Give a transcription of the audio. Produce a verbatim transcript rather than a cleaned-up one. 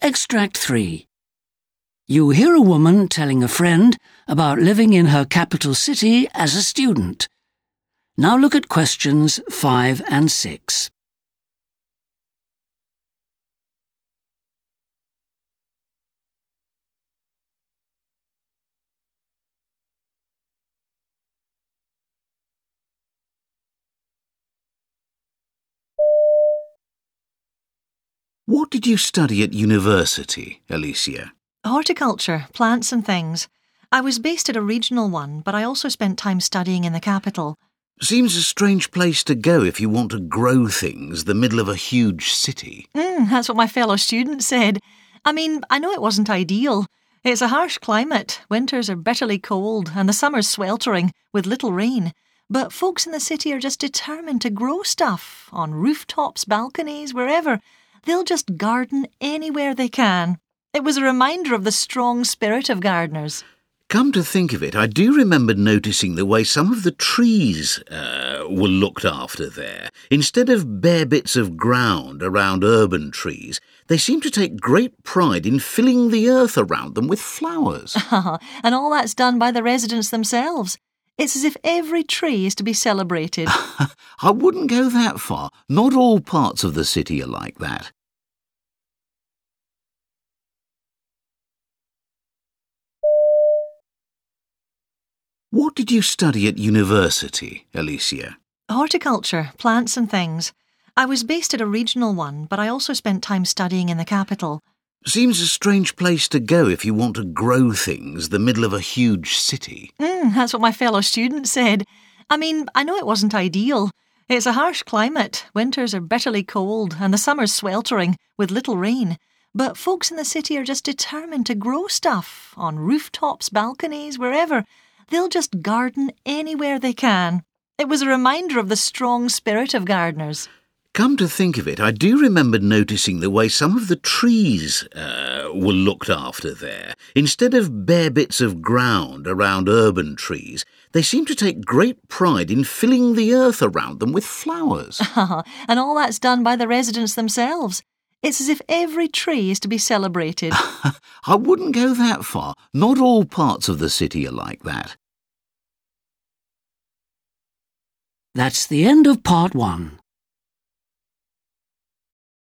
Extract three. You hear a woman telling a friend about living in her capital city as a student. Now look at questions five and six. What did you study at university, Alicia? Horticulture, plants and things. I was based at a regional one, but I also spent time studying in the capital. Seems a strange place to go if you want to grow things, the middle of a huge city. Mm, that's what my fellow student said. I mean, I know it wasn't ideal. It's a harsh climate. Winters are bitterly cold and the summers sweltering, with little rain. But folks in the city are just determined to grow stuff, on rooftops, balconies, wherever. They'll just garden anywhere they can. It was a reminder of the strong spirit of gardeners. Come to think of it, I do remember noticing the way some of the trees uh, were looked after there. Instead of bare bits of ground around urban trees, they seem to take great pride in filling the earth around them with flowers. And all that's done by the residents themselves. It's as if every tree is to be celebrated. I wouldn't go that far. Not all parts of the city are like that. What did you study at university, Alicia? Horticulture, plants and things. I was based at a regional one, but I also spent time studying in the capital. Seems a strange place to go if you want to grow things, the middle of a huge city. Mm, that's what my fellow student said. I mean, I know it wasn't ideal. It's a harsh climate. Winters are bitterly cold and the summers sweltering, with little rain. But folks in the city are just determined to grow stuff, on rooftops, balconies, wherever. They'll just garden anywhere they can. It was a reminder of the strong spirit of gardeners. Come to think of it, I do remember noticing the way some of the trees uh, were looked after there. Instead of bare bits of ground around urban trees, they seem to take great pride in filling the earth around them with flowers. And all that's done by the residents themselves. It's as if every tree is to be celebrated. I wouldn't go that far. Not all parts of the city are like that. That's the end of part one.